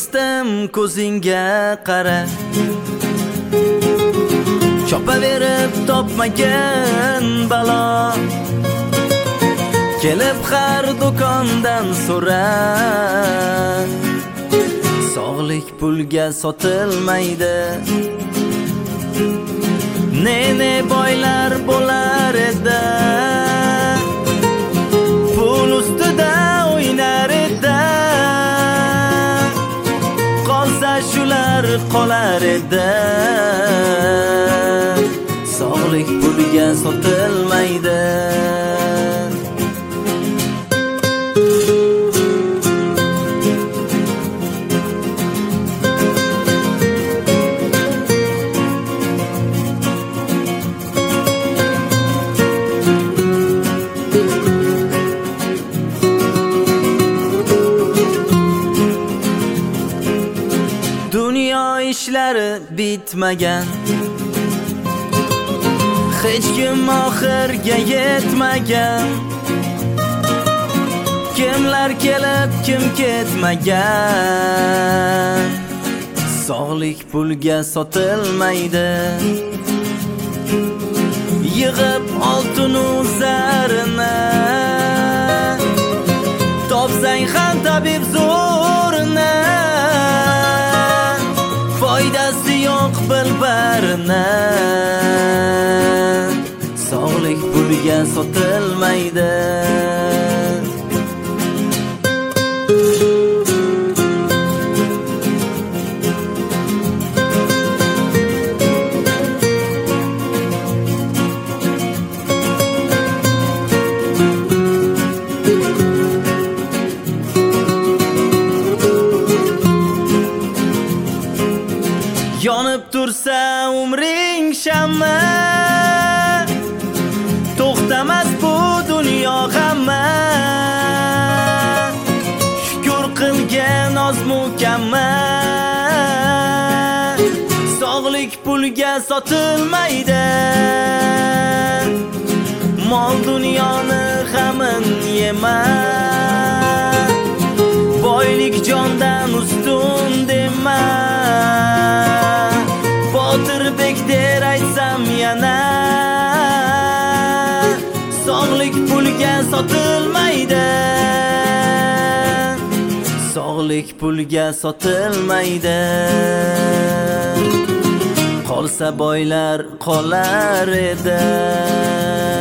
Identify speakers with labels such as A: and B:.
A: do'stim ko'zingga qara, chopaverib topmagan balo, kelib har do'kondan so'ra. Sog'lik pulga sotilmaydi. Ne boylar bo'lar edi, pul ustida o'ynar edi. Qolsa shular qolar edi. Sog'lik pulga sotilmaydi. Dunyo ishlari bitmagan, hech kim oxirga yetmagan. Kimlar kelib kim ketmagan. Sog'lik pulga sotilmaydi. Yig'ib oltinu zarini, topsang ham tabib zo'rini. Foydasi yo'q bilbarini. Sog'lik pulga sotilmaydi. Yonib tursa umring shamma, to'xtamas bu dunyo g'amma. Shukr qilgan oz mukammal. Sog'lik pulga sotilmaydi. Mol dunyoni g'amin yema. Boylik jondan ustun dema. Botirbek der aytsam yana. Sog'lik pulga sotilmaydi. Sog'lik pulga sotilmaydi. Qolsa boylar qolar edi.